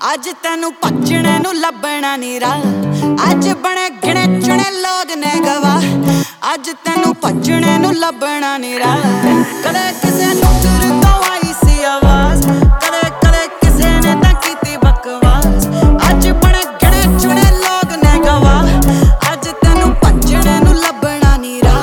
ਅੱਜ ਤੈਨੂੰ ਭੱਜਣੇ ਨੂੰ ਲੱਭਣਾ ਨੀ ਰਾਹ। ਅੱਜ ਬਣੇ ਗਿਣੇ ਚੁਣੇ ਲੋਕ ਨੇ ਗਵਾਹ। ਅੱਜ ਤੈਨੂੰ ਭੱਜਣੇ ਨੂੰ ਲੱਭਣਾ ਨੀ ਰਾਹ। ਕਦੇ ਕਿਸੇ ਨੂੰ ਦੂਰ ਤੋਂ ਆਈ ਸੀ ਆਵਾਜ਼, ਕਦੇ ਕਦੇ ਕਿਸੇ ਨੇ ਤਾਂ ਕੀਤੀ ਬਕਵਾਸ। ਅੱਜ ਬਣੇ ਗਿਣੇ ਚੁਣੇ ਲੋਕ ਨੇ ਗਵਾਹ। ਅੱਜ ਤੈਨੂੰ ਭੱਜਣੇ ਨੂੰ ਲੱਭਣਾ ਨੀ ਰਾਹ।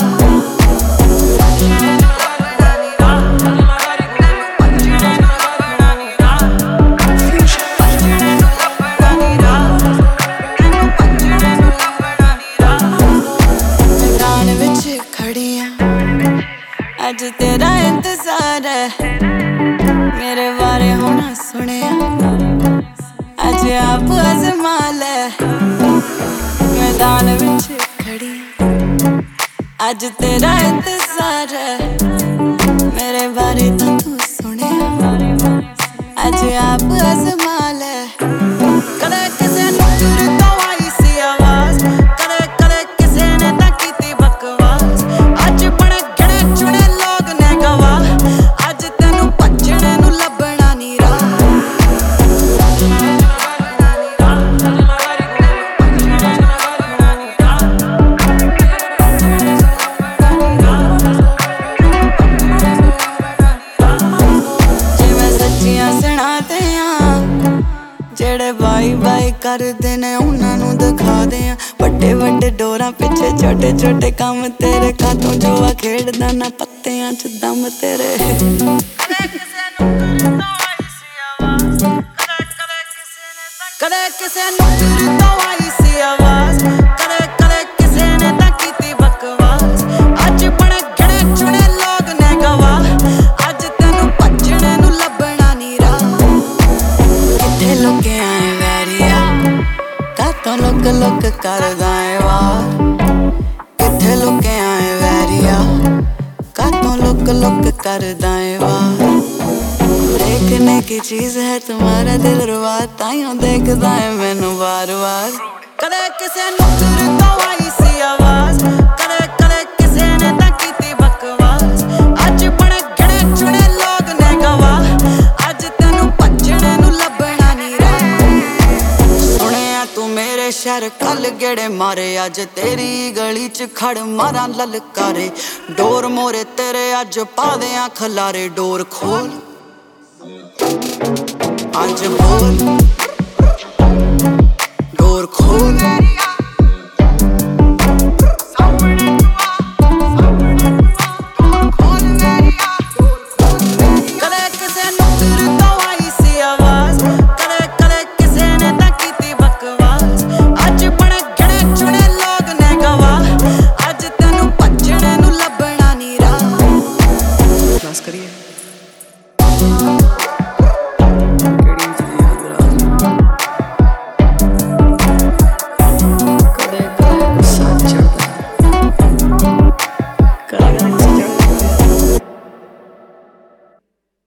ਅੱਜ तेरा इंतजार है, मेरे बारे होना सुनिया आज आप आज़मा ले। मैदान विच खड़ी आज तेरा इंतजार है, मेरे बारे तो तू सुनिया आज आप आज़मा ले। कदे किसे नूं दूर तो आई सी आवाज़, कदे कदे किसे ने तां कीती बकवास। आज बणे गिणे चुणे लोग ने गवाह। आज तैनूं भज्जणे नूं लभणा नी राह। जिवें सच्चियां सुणाते जेड़े बाई बाई करदे ने उन्हां नूं दिखादे आ। वड्डे वड्डे डोरां पिछे छोटे छोटे कम तेरे खातों जुआ खेडदा ना पत्तियां च दम तेरे। कदे किसे नूं दूर तो आई सी आवाज़, कदे कदे किसे ने तां कीती बकवास। आज बणे गिणे चुणे लोग ने गवाह। आज तैनूं भज्जणे नूं लभणा नी राह। किथे लुके आए वैरिया, कातों लुक लुक करदा ऐ वार। किथे लुके आए वैरिया, कातों लुक लुक करदा ऐ वार। देखने की चीज है तुम्हारा दिल रुबा, ताइयों देखदा है मैनू बार बार। कदे किसे नूं दूर तो आई सी आवाज़, कदे कदे किसे ने तां कीती बकवास। आज बणे गिणे चुणे लोग ने गवाह। आज तैनूं भज्जणे नूं लभणा नी राह। सुणिया तू मेरे शहर कल गेड़े मारे, अज तेरी गली च खड़ मारां ललकारे। डोर मोरे तेरे अज पा देआं खलारे। डोर खोल आज बोल।